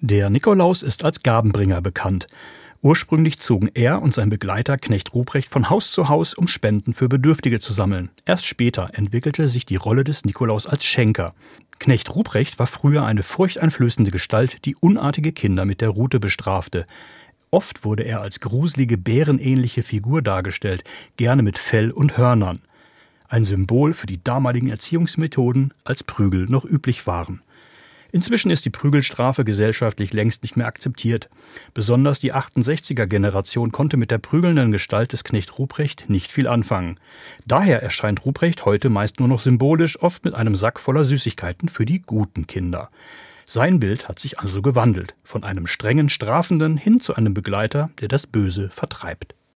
Der Nikolaus ist als Gabenbringer bekannt. Ursprünglich zogen er und sein Begleiter Knecht Ruprecht von Haus zu Haus, um Spenden für Bedürftige zu sammeln. Erst später entwickelte sich die Rolle des Nikolaus als Schenker. Knecht Ruprecht war früher eine furchteinflößende Gestalt, die unartige Kinder mit der Rute bestrafte. Oft wurde er als gruselige, bärenähnliche Figur dargestellt, gerne mit Fell und Hörnern. Ein Symbol für die damaligen Erziehungsmethoden, als Prügel noch üblich waren. Inzwischen ist die Prügelstrafe gesellschaftlich längst nicht mehr akzeptiert. Besonders die 68er-Generation konnte mit der prügelnden Gestalt des Knecht Ruprecht nicht viel anfangen. Daher erscheint Ruprecht heute meist nur noch symbolisch, oft mit einem Sack voller Süßigkeiten für die guten Kinder. Sein Bild hat sich also gewandelt, von einem strengen Strafenden hin zu einem Begleiter, der das Böse vertreibt.